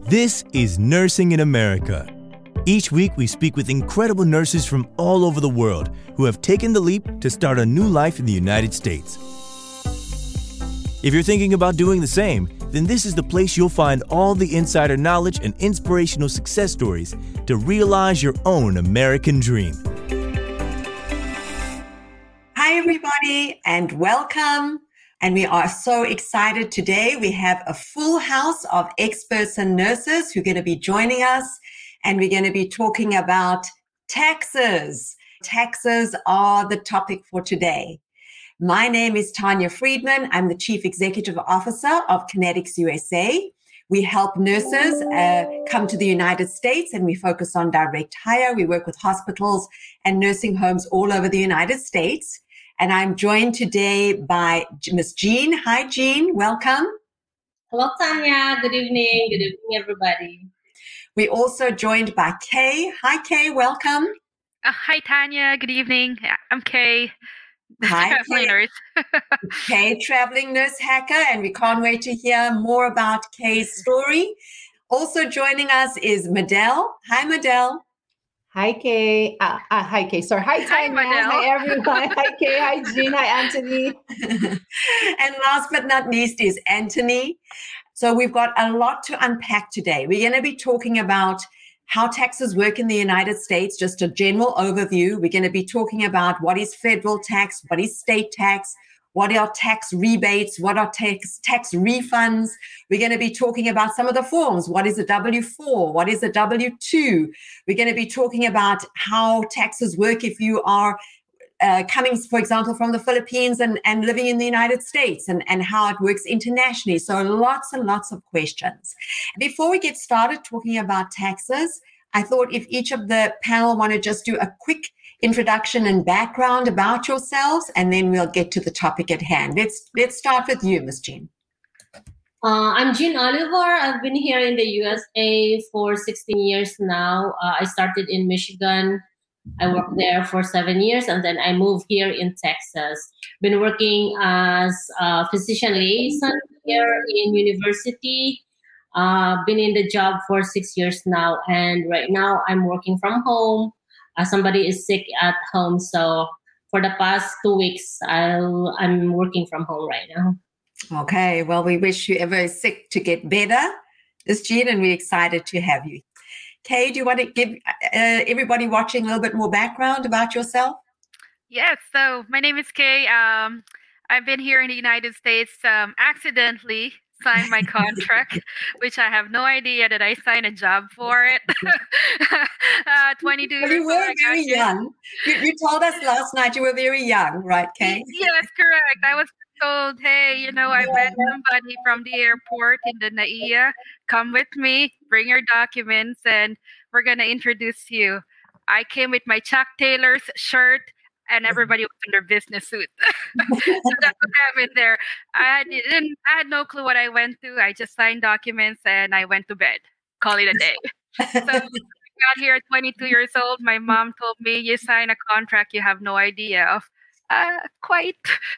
This is Nursing in America. Each week, we speak with incredible nurses from all over the world who have taken the leap to start a new life in the United States. If you're thinking about doing the same, then this is the place you'll find all the insider knowledge and inspirational success stories to realize your own American dream. Hi, everybody, and welcome. And we are so excited today. We have a full house of experts and nurses who are going to be joining us, and we're going to be talking about taxes. Taxes are the topic for today. My name is Tanya Friedman. I'm the Chief Executive Officer of Kinetics USA. We help nurses come to the United States, and we focus on direct hire. We work with hospitals and nursing homes all over the United States. And I'm joined today by Ms. Jean. Hi, Jean. Welcome. Hello, Tanya. Good evening. Good evening, everybody. We're also joined by Kay. Hi, Kay. Welcome. Hi, Tanya. Good evening. I'm Kay. Hi, traveling nurse. Kay, traveling nurse hacker, and we can't wait to hear more about Kay's story. Also joining us is Madel. Hi, Madel. Hi, Kay. Hi, Kay. Sorry. Hi, Tanya. Hi, everyone. Hi, Kay. Hi, Jean. Hi, Anthony. And last but not least is Anthony. So we've got a lot to unpack today. We're going to be talking about how taxes work in the United States, just a general overview. We're going to be talking about what is federal tax, what is state tax, what are tax rebates, what are tax refunds. We're going to be talking about some of the forms. What is a W-4? What is a W-2? We're going to be talking about how taxes work if you are coming, for example, from the Philippines and living in the United States, and how it works internationally. So lots and lots of questions. Before we get started talking about taxes, I thought if each of the panel want to just do a quick introduction and background about yourselves, and then we'll get to the topic at hand. Let's start with you, Ms. Jean. I'm Jean Oliver. I've been here in the USA for 16 years now. I started in Michigan. I worked there for 7 years, and then I moved here in Texas. Been working as a physician liaison here in university. Been in the job for 6 years now, and right now I'm working from home. Somebody is sick at home, so for the past 2 weeks, I'm working from home right now. Okay, well, we wish whoever is sick to get better, Ms. Jean, and we're excited to have you. Kay, do you want to give everybody watching a little bit more background about yourself? Yes, so my name is Kay. I've been here in the United States, accidentally signed my contract, which I have no idea that I signed a job for it. 22 years old. You were very young. You told us last night you were very young, right, Kay? Yes, correct. I was told, hey, I met somebody from the airport in the NAIA. Come with me, bring your documents, and we're going to introduce you. I came with my Chuck Taylor's shirt, and everybody was in their business suit. So that's what happened there. I had no clue what I went through. I just signed documents and I went to bed. Call it a day. So I got here at 22 years old. My mom told me, you sign a contract you have no idea of. Quite.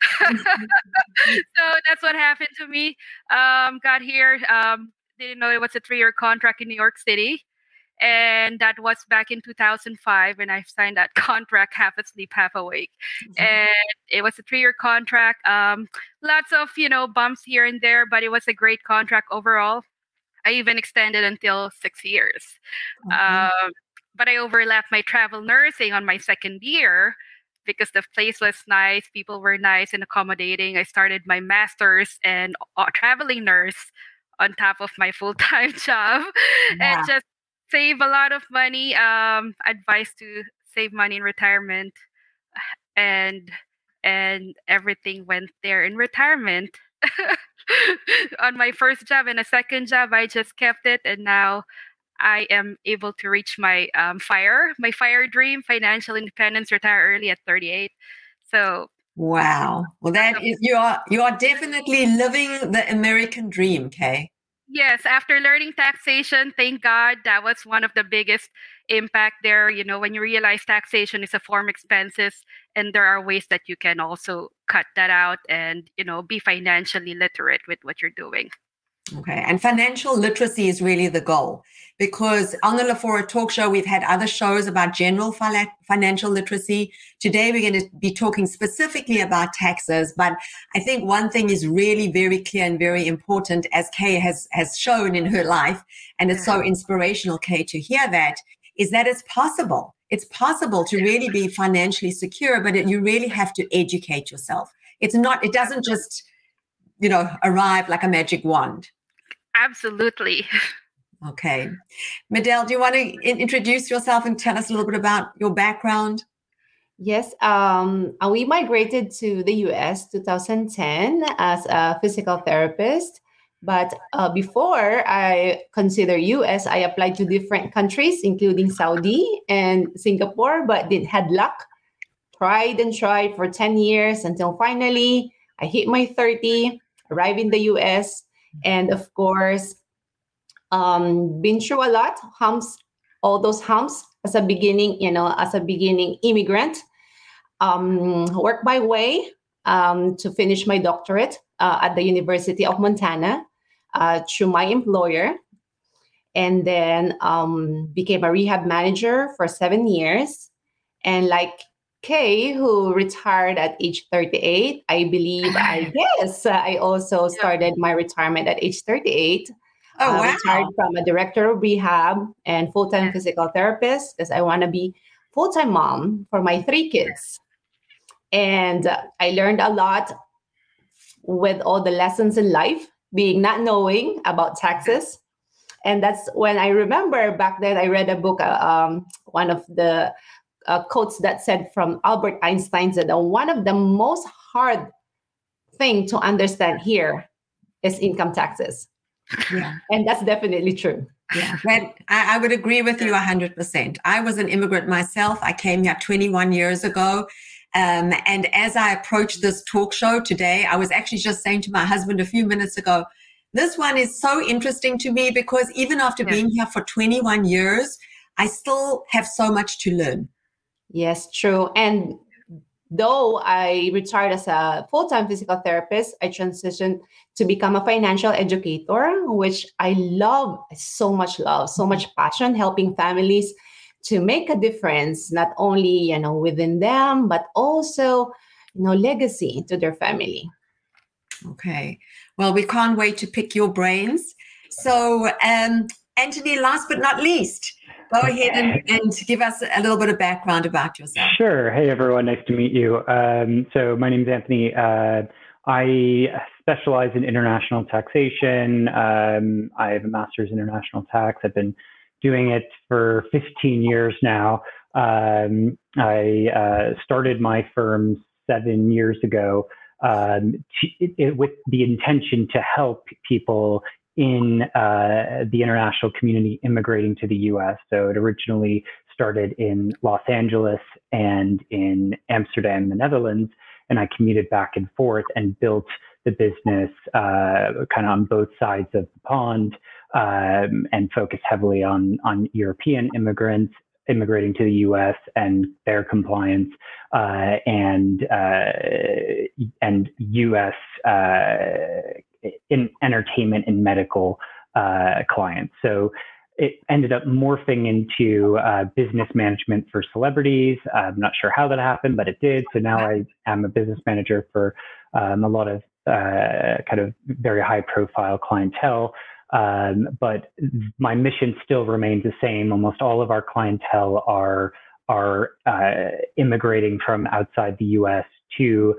So that's what happened to me. Got here, didn't know it was a 3-year contract in New York City. And that was back in 2005 when I signed that contract, half asleep, half awake. Mm-hmm. And it was a 3-year contract. Lots of, bumps here and there, but it was a great contract overall. I even extended until 6 years. Mm-hmm. But I overlapped my travel nursing on my second year because the place was nice, people were nice and accommodating. I started my master's and traveling nurse on top of my full-time job. Yeah. And just save a lot of money, advice to save money in retirement, and everything went there in retirement. On my first job and a second job, I just kept it, and now I am able to reach my FIRE dream, financial independence, retire early at 38. So wow, well, that is you are definitely living the American dream, Kay. Yes, after learning taxation, thank God, that was one of the biggest impact there. When you realize taxation is a form expenses, and there are ways that you can also cut that out and, be financially literate with what you're doing. Okay. And financial literacy is really the goal, because on the LaFora Talk Show, we've had other shows about general financial literacy. Today, we're going to be talking specifically about taxes. But I think one thing is really very clear and very important, as Kay has shown in her life, and it's so inspirational, Kay, to hear that, is that it's possible. It's possible to really be financially secure, but you really have to educate yourself. It doesn't just, arrive like a magic wand. Absolutely. Okay. Medel, do you want to introduce yourself and tell us a little bit about your background? Yes. We migrated to the US 2010 as a physical therapist. But before I consider US, I applied to different countries, including Saudi and Singapore, but had luck. Tried and tried for 10 years until finally I hit my 30, arrived in the US, and of course, been through a lot, all those humps as a beginning immigrant. Work my way to finish my doctorate at the University of Montana through my employer, and then became a rehab manager for 7 years. And like Kay, who retired at age 38, I believe, I also started my retirement at age 38. Oh, wow. Retired from a director of rehab and full-time physical therapist because I want to be full-time mom for my 3 kids. And I learned a lot with all the lessons in life, being not knowing about taxes. And that's when I remember back then I read a book, one of the quotes that said from Albert Einstein, that one of the most hard thing to understand here is income taxes. Yeah. And that's definitely true. Yeah, I would agree with you 100%. I was an immigrant myself. I came here 21 years ago. And as I approached this talk show today, I was actually just saying to my husband a few minutes ago, this one is so interesting to me because even after being here for 21 years, I still have so much to learn. Yes, true. And though I retired as a full-time physical therapist, I transitioned to become a financial educator, which I love, so much passion, helping families to make a difference, not only, within them, but also, legacy to their family. Okay. Well, we can't wait to pick your brains. So, Anthony, last but not least, go ahead and give us a little bit of background about yourself. Sure. Hey, everyone. Nice to meet you. So my name is Anthony. I specialize in international taxation. I have a master's in international tax. I've been doing it for 15 years now. I started my firm 7 years ago with the intention to help people in the international community immigrating to the U.S. So it originally started in Los Angeles and in Amsterdam, the Netherlands, and I commuted back and forth and built the business kind of on both sides of the pond and focused heavily on European immigrants immigrating to the U.S. and their compliance and U.S. in entertainment and medical clients. So it ended up morphing into business management for celebrities. I'm not sure how that happened, but it did. So now I am a business manager for a lot of kind of very high profile clientele. But my mission still remains the same. Almost all of our clientele are immigrating from outside the U.S. to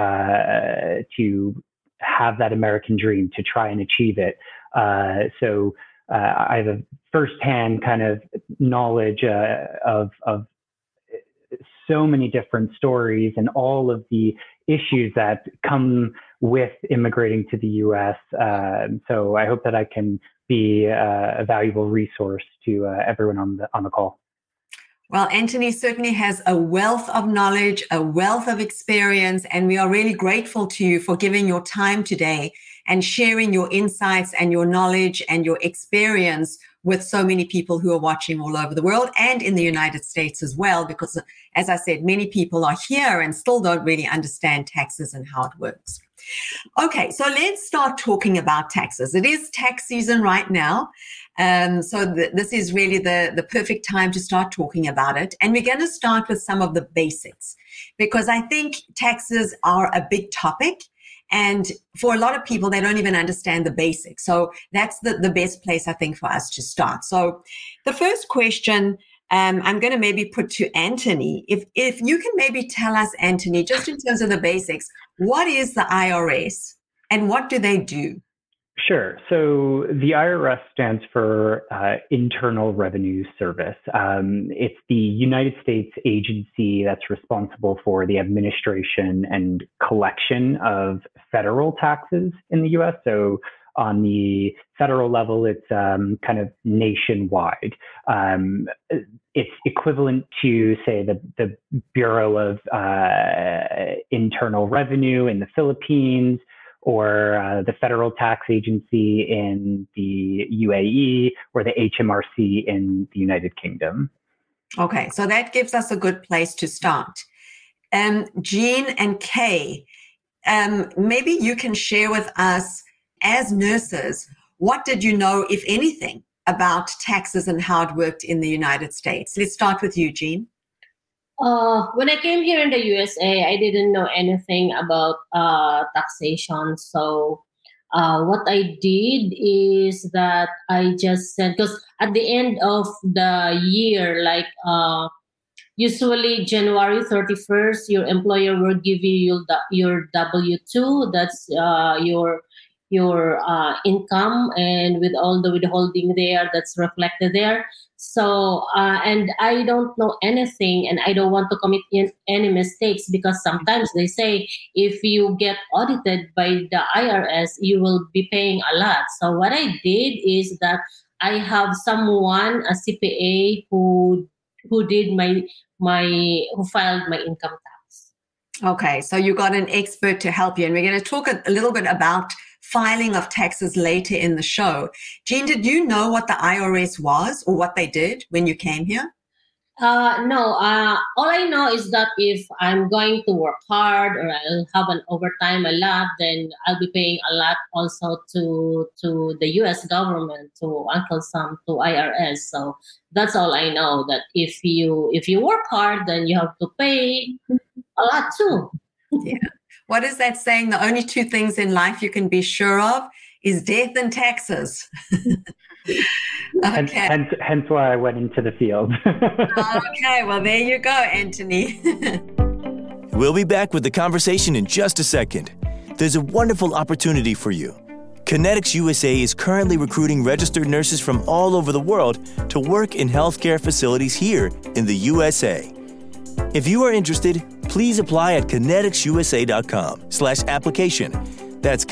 have that American dream, to try and achieve it. So I have a firsthand kind of knowledge of so many different stories and all of the issues that come with immigrating to the U.S. So I hope that I can be a valuable resource to everyone on the call. Well, Anthony certainly has a wealth of knowledge, a wealth of experience, and we are really grateful to you for giving your time today and sharing your insights and your knowledge and your experience with so many people who are watching all over the world and in the United States as well, because as I said, many people are here and still don't really understand taxes and how it works. Okay, so let's start talking about taxes. It is tax season right now. So this is really the perfect time to start talking about it. And we're going to start with some of the basics, because I think taxes are a big topic. And for a lot of people, they don't even understand the basics. So that's the best place, I think, for us to start. So the first question I'm going to maybe put to Anthony. If you can maybe tell us, Anthony, just in terms of the basics, what is the IRS and what do they do? Sure. So the IRS stands for Internal Revenue Service. It's the United States agency that's responsible for the administration and collection of federal taxes in the U.S. So on the federal level, it's kind of nationwide. It's equivalent to, say, the Bureau of Internal Revenue in the Philippines, or the Federal Tax Agency in the UAE, or the HMRC in the United Kingdom. Okay, so that gives us a good place to start. Jean and Kay, maybe you can share with us, as nurses, what did you know, if anything, about taxes and how it worked in the United States? Let's start with you, Jean. When I came here in the USA, I didn't know anything about taxation. So what I did is that I just sent, because at the end of the year, like usually January 31st, your employer will give you your W-2. That's your income, and with all the withholding there, that's reflected there. So, and I don't know anything, and I don't want to commit any mistakes, because sometimes they say if you get audited by the IRS, you will be paying a lot. So what I did is that I have someone, a CPA, who did who filed my income tax. Okay, so you got an expert to help you, and we're going to talk a little bit about filing of taxes later in the show. Jean, did you know what the IRS was or what they did when you came here? No. All I know is that if I'm going to work hard or I'll have an overtime a lot, then I'll be paying a lot also to the U.S. government, to Uncle Sam, to IRS. So that's all I know. That if you work hard, then you have to pay a lot too. Yeah. What is that saying? The only two things in life you can be sure of is death and taxes. Okay. Hence why I went into the field. Okay, well, there you go, Anthony. We'll be back with the conversation in just a second. There's a wonderful opportunity for you. Kinetics USA is currently recruiting registered nurses from all over the world to work in healthcare facilities here in the USA. If you are interested, please apply at kineticsusa.com/application. That's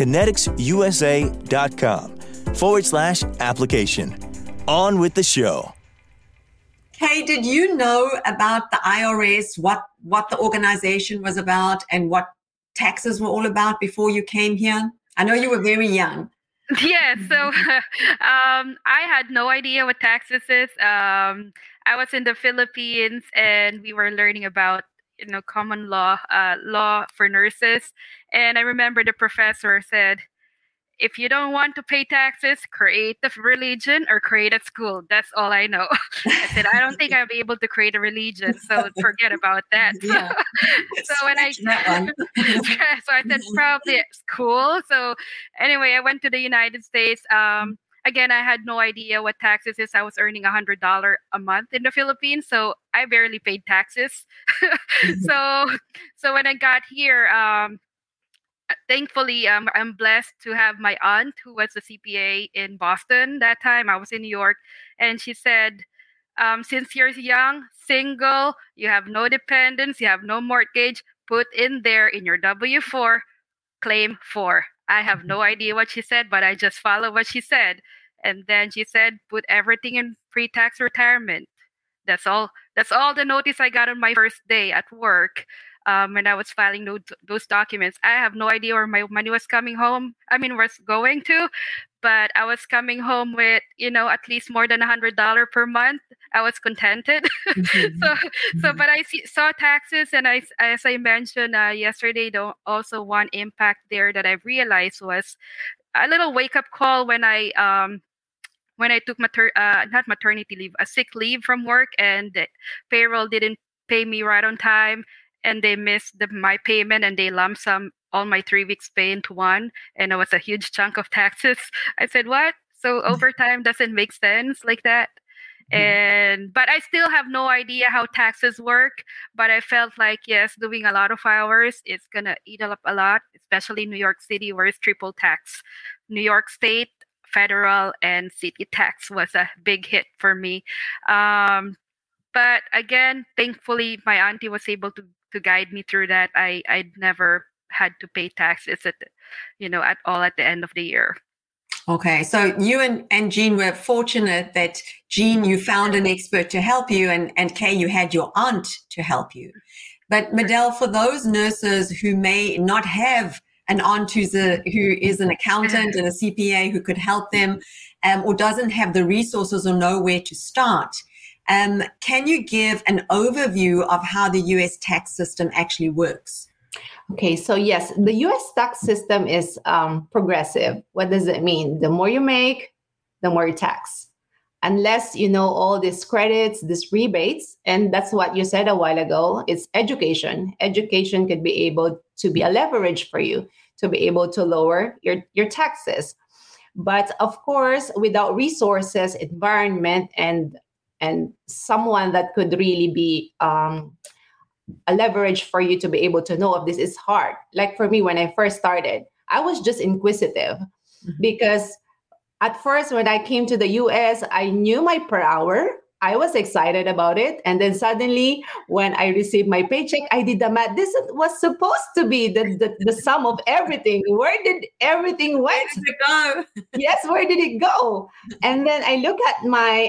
kineticsusa.com/application. On with the show. Kay, did you know about the IRS, what the organization was about and what taxes were all about before you came here? I know you were very young. Yeah, so I had no idea what taxes is. I was in the Philippines and we were learning about common law for nurses. And I remember the professor said, if you don't want to pay taxes, create a religion or create a school. That's all I know. I said, I don't think I'll be able to create a religion, so forget about that. Yeah. So when I so I said probably school. So anyway, I went to the United States. Again, I had no idea what taxes is. I was earning $100 a month in the Philippines, so I barely paid taxes. So when I got here, thankfully, I'm blessed to have my aunt who was a CPA in Boston that time. I was in New York, and she said, since you're young, single, you have no dependents, you have no mortgage, put in there in your W-4, claim 4. I have no idea what she said, but I just followed what she said. And then she said, put everything in pre-tax retirement. That's all the notice I got on my first day at work. When I was filing those documents. I have no idea where my money was going to, but I was coming home with, at least more than $100 per month. I was contented. But I saw taxes, and as I mentioned yesterday, also one impact there that I realized was a little wake up call when I took not maternity leave, a sick leave from work, and the payroll didn't pay me right on time, and they missed my payment, and they lump sum all my 3 weeks pay into one, and it was a huge chunk of taxes. I said, what? So overtime doesn't make sense like that. But I still have no idea how taxes work. But I felt like, yes, doing a lot of hours, it's going to eat up a lot, especially New York City, where it's triple tax. New York State, federal, and city tax was a big hit for me. But again, thankfully, my auntie was able to guide me through that. I'd never had to pay taxes at all at the end of the year. Okay, so you and Jean were fortunate that, Jean, you found an expert to help you, and Kay, you had your aunt to help you. But Medel, for those nurses who may not have an aunt who is an accountant and a CPA who could help them, or doesn't have the resources or know where to start, can you give an overview of how the U.S. tax system actually works? Okay, so yes, the U.S. tax system is progressive. What does it mean? The more you make, the more you tax. Unless you know all these credits, these rebates, and that's what you said a while ago, it's education. Education could be able to be a leverage for you to be able to lower your taxes. But of course, without resources, environment, and someone that could really be a leverage for you to be able to know if this is hard. Like for me, when I first started, I was just inquisitive because at first when I came to the US, I knew my per hour. I was excited about it. And then suddenly when I received my paycheck, I did the math. This was supposed to be the sum of everything. Where did everything went? Where did it go? Yes, where did it go? And then I look at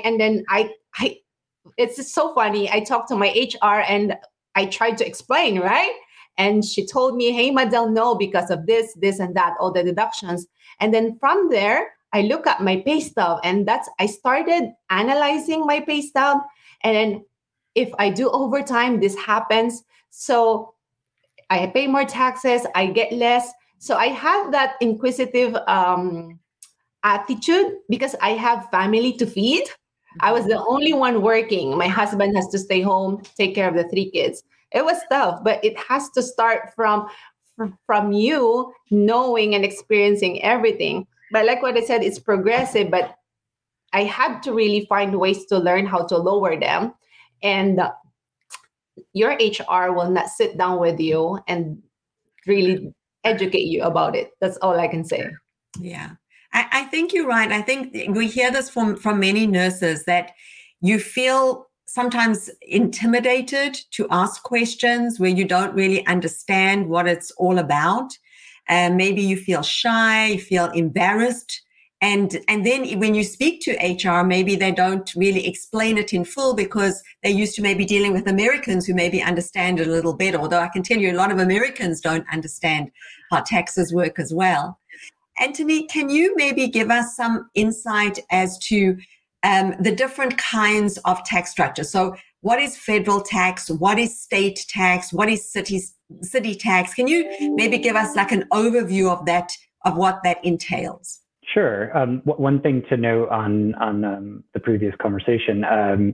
it's just so funny. I talked to my HR and I tried to explain, right? And she told me, hey, Medel, no, because of this, and that, all the deductions. And then from there, I look at my pay stub, and I started analyzing my pay stub. And then if I do overtime, this happens. So I pay more taxes, I get less. So I have that inquisitive attitude because I have family to feed. I was the only one working. My husband has to stay home, take care of the 3 kids. It was tough, but it has to start from you knowing and experiencing everything. But like what I said, it's progressive, but I had to really find ways to learn how to lower them. And your HR will not sit down with you and really educate you about it. That's all I can say. Yeah. I think you're right. I think we hear this from many nurses that you feel sometimes intimidated to ask questions where you don't really understand what it's all about. And maybe you feel shy, you feel embarrassed. And then when you speak to HR, maybe they don't really explain it in full because they're used to maybe dealing with Americans who maybe understand it a little better. Although I can tell you a lot of Americans don't understand how taxes work as well. Anthony, can you maybe give us some insight as to the different kinds of tax structure? So what is federal tax? What is state tax? What is city tax? Can you maybe give us like an overview of that, of what that entails? Sure. One thing to note on the previous conversation,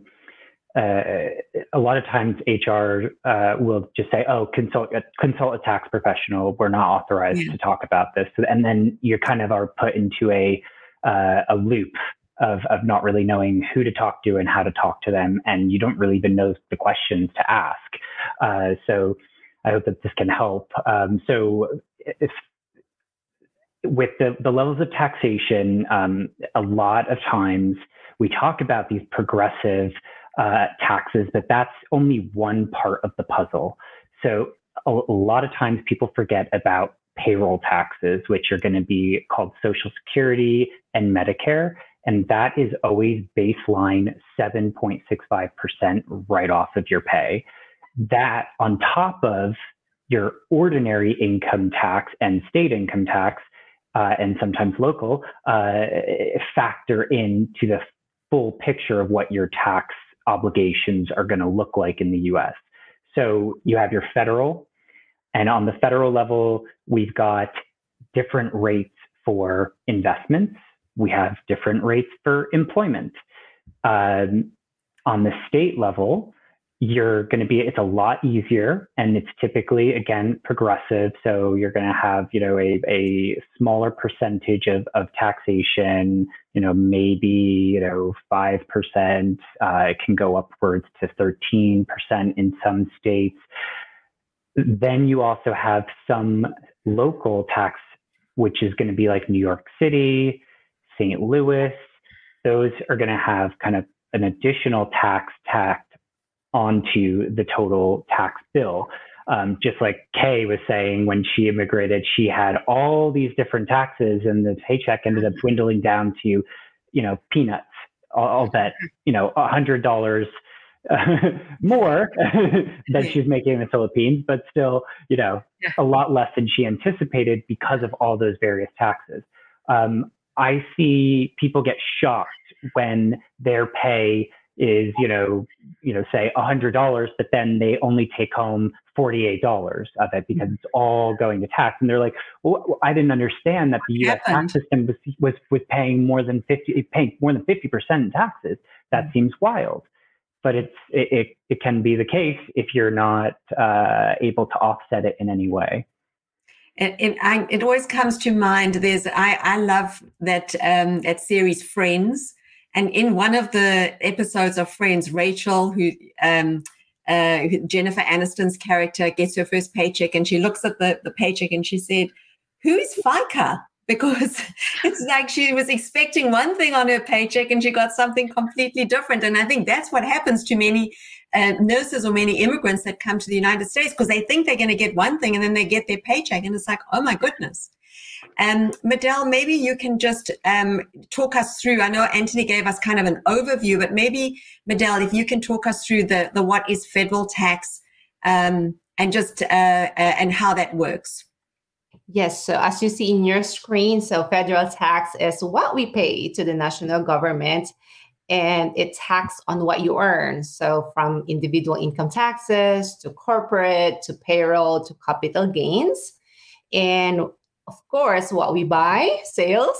a lot of times HR will just say, "Oh, consult a tax professional. We're not authorized to talk about this," and then you kind of are put into a loop of not really knowing who to talk to and how to talk to them, and you don't really even know the questions to ask. So I hope that this can help. So if with the levels of taxation, a lot of times we talk about these progressive taxes, but that's only one part of the puzzle. So a lot of times people forget about payroll taxes, which are going to be called Social Security and Medicare. And that is always baseline 7.65% right off of your pay. That on top of your ordinary income tax and state income tax, and sometimes local, factor into the full picture of what your tax obligations are going to look like in the US. So you have your federal, and on the federal level, we've got different rates for investments. We have different rates for employment. On the state level, it's a lot easier, and it's typically, again, progressive. So you're going to have, a smaller percentage of taxation, maybe, 5%. It can go upwards to 13% in some states. Then you also have some local tax, which is going to be like New York City, St. Louis. Those are going to have kind of an additional tax tacked onto the total tax bill. Just like Kay was saying, when she immigrated, she had all these different taxes, and the paycheck ended up dwindling down to, peanuts. I'll bet, $100 more than she's making in the Philippines, but still, a lot less than she anticipated because of all those various taxes. I see people get shocked when their pay is, say $100, but then they only take home $48 of it because it's all going to tax. And they're like, well, I didn't understand that the U.S. tax system was paying more than 50% in taxes. That seems wild. But it can be the case if you're not able to offset it in any way. It always comes to mind. I love that series Friends, and in one of the episodes of Friends, Rachel, who Jennifer Aniston's character, gets her first paycheck, and she looks at the paycheck and she said, "Who's FICA?" Because it's like she was expecting one thing on her paycheck and she got something completely different. And I think that's what happens to many nurses or many immigrants that come to the United States, because they think they're going to get one thing and then they get their paycheck and it's like, oh my goodness. Medel, maybe you can just talk us through. I know Anthony gave us kind of an overview, but maybe Medel, if you can talk us through the what is federal tax and just and how that works. Yes, so as you see in your screen, so federal tax is what we pay to the national government, and it's taxed on what you earn. So from individual income taxes to corporate to payroll to capital gains. And of course, what we buy, sales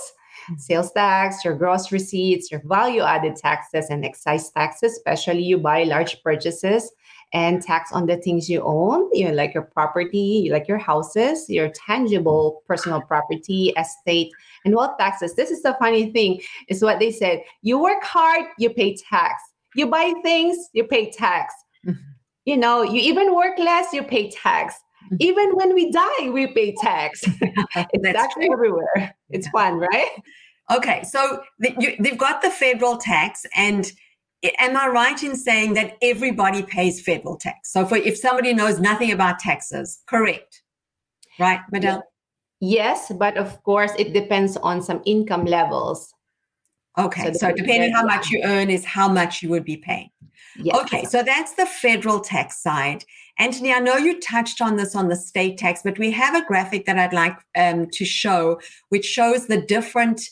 tax, your gross receipts, your value added taxes and excise taxes, especially you buy large purchases, and tax on the things you own, like your property, like your houses, your tangible personal property, estate, and wealth taxes. This is the funny thing, is what they said. You work hard, you pay tax. You buy things, you pay tax. Mm-hmm. You even work less, you pay tax. Mm-hmm. Even when we die, we pay tax. It's actually everywhere. It's fun, right? Okay, so they've got the federal tax, and am I right in saying that everybody pays federal tax? So if somebody knows nothing about taxes, correct? Right, Medel? Yes, but of course, it depends on some income levels. Okay, so depending how much you earn is how much you would be paying. Yes. Okay, so that's the federal tax side. Anthony, I know you touched on this on the state tax, but we have a graphic that I'd like to show, which shows the different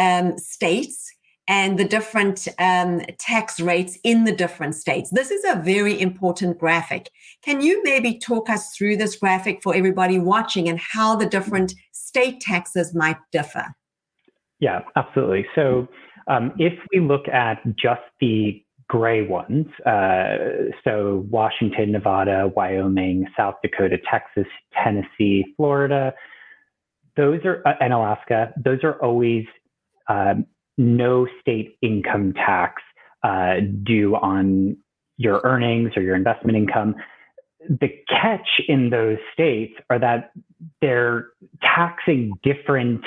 states and the different tax rates in the different states. This is a very important graphic. Can you maybe talk us through this graphic for everybody watching and how the different state taxes might differ? Yeah, absolutely. So if we look at just the gray ones, so Washington, Nevada, Wyoming, South Dakota, Texas, Tennessee, Florida, those are, and Alaska, those are always no state income tax due on your earnings or your investment income. The catch in those states are that they're taxing different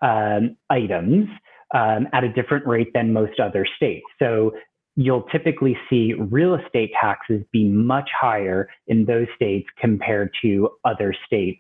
items at a different rate than most other states. So you'll typically see real estate taxes be much higher in those states compared to other states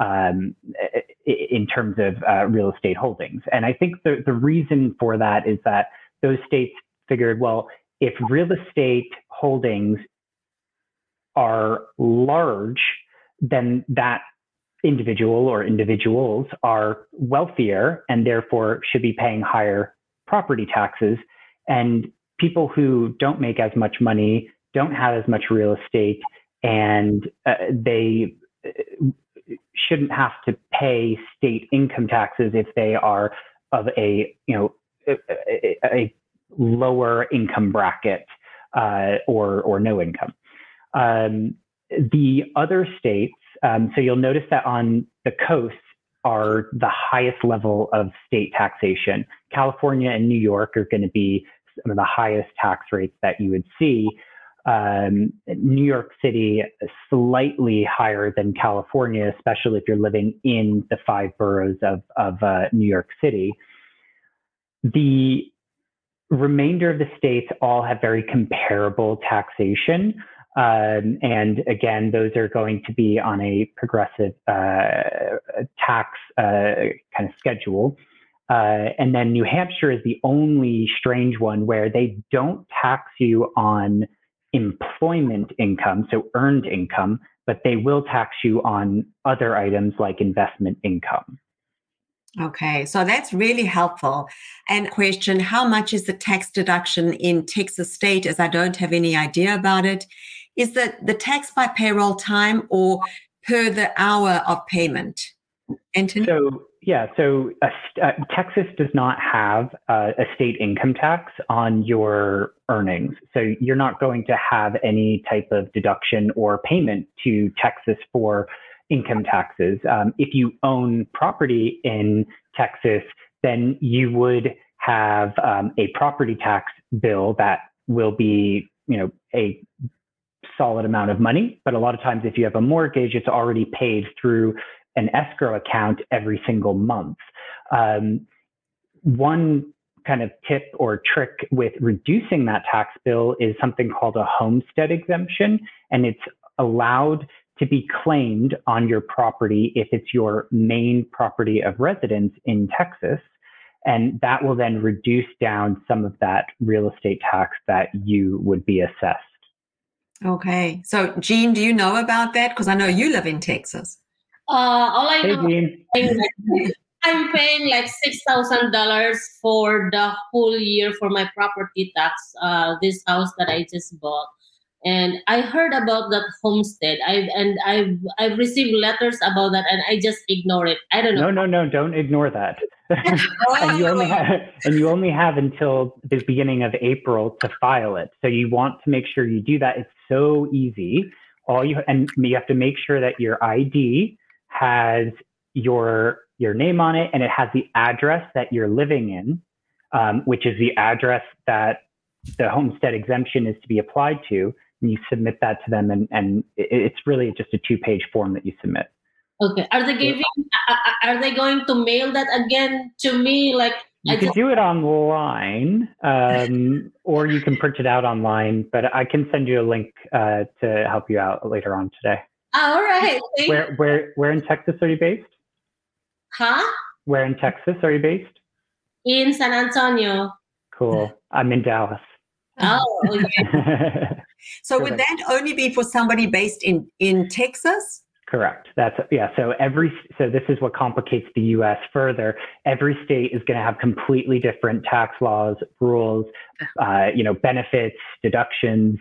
in terms of real estate holdings. And I think the reason for that is that those states figured, well, if real estate holdings are large, then that individual or individuals are wealthier and therefore should be paying higher property taxes. And people who don't make as much money, don't have as much real estate, and they shouldn't have to pay state income taxes if they are of a lower income bracket or no income. The other states, so you'll notice that on the coast are the highest level of state taxation. California and New York are going to be some of the highest tax rates that you would see. New York City is slightly higher than California, especially if you're living in the 5 boroughs of New York City. The remainder of the states all have very comparable taxation. And again, those are going to be on a progressive tax kind of schedule. And then New Hampshire is the only strange one where they don't tax you on employment income, so earned income, but they will tax you on other items like investment income. Okay, so that's really helpful. And question, how much is the tax deduction in Texas state, as I don't have any idea about it? Is the tax by payroll time or per the hour of payment? Anthony? So Texas does not have a state income tax on your earnings. So you're not going to have any type of deduction or payment to Texas for income taxes. If you own property in Texas, then you would have a property tax bill that will be, a solid amount of money. But a lot of times, if you have a mortgage, it's already paid through an escrow account every single month. One kind of tip or trick with reducing that tax bill is something called a homestead exemption, and it's allowed to be claimed on your property if it's your main property of residence in Texas. And that will then reduce down some of that real estate tax that you would be assessed. Okay. So, Jean, do you know about that? Because I know you live in Texas. All I know, Jean. I'm paying like $6,000 for the whole year for my property tax, this house that I just bought. And I heard about that homestead. I've received letters about that, and I just ignore it. I don't know. No, don't ignore that. And you only have until the beginning of April to file it. So you want to make sure you do that. It's so easy. You have to make sure that your ID has your name on it, and it has the address that you're living in, which is the address that the homestead exemption is to be applied to. And you submit that to them, and it's really just a 2-page form that you submit. Okay. Are they going to mail that again to me? Like you can do it online, or you can print it out online. But I can send you a link to help you out later on today. All right. Where in Texas are you based? Huh? Where in Texas are you based? In San Antonio. Cool. I'm in Dallas. Oh, okay. So would that only be for somebody based in Texas? Correct. So this is what complicates the U.S. further. Every state is going to have completely different tax laws, rules, benefits, deductions,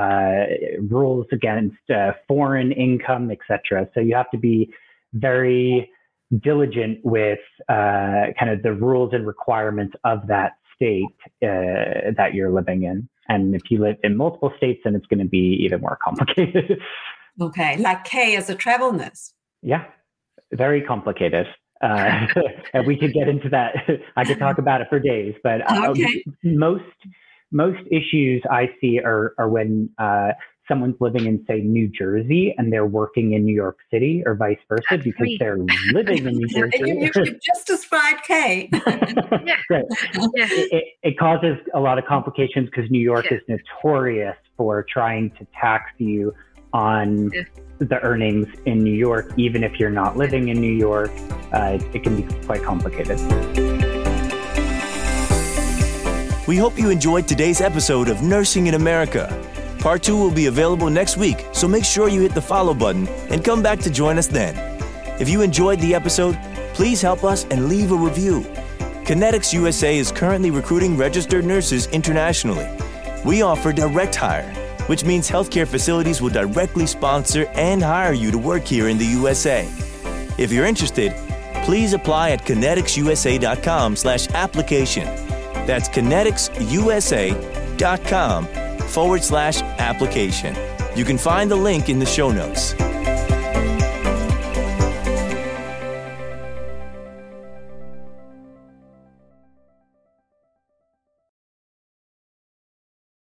rules against foreign income, etc. So you have to be very diligent with kind of the rules and requirements of that state that you're living in. And if you live in multiple states, then it's going to be even more complicated. Okay. Like Kay as a travel nurse. Yeah. Very complicated. And we could get into that. I could talk about it for days, but most issues I see are when someone's living in, say, New Jersey and they're working in New York City, or vice versa, because they're living in New Jersey. You just described Kay. Yeah. Right. Yeah. It causes a lot of complications because New York is notorious for trying to tax you on the earnings in New York, even if you're not living in New York. It can be quite complicated. We hope you enjoyed today's episode of Nursing in America. Part 2 will be available next week, so make sure you hit the follow button and come back to join us then. If you enjoyed the episode, please help us and leave a review. Kinetics USA is currently recruiting registered nurses internationally. We offer direct hire, which means healthcare facilities will directly sponsor and hire you to work here in the USA. If you're interested, please apply at kinetixusa.com/application. That's kinetixusa.com/application. You can find the link in the show notes.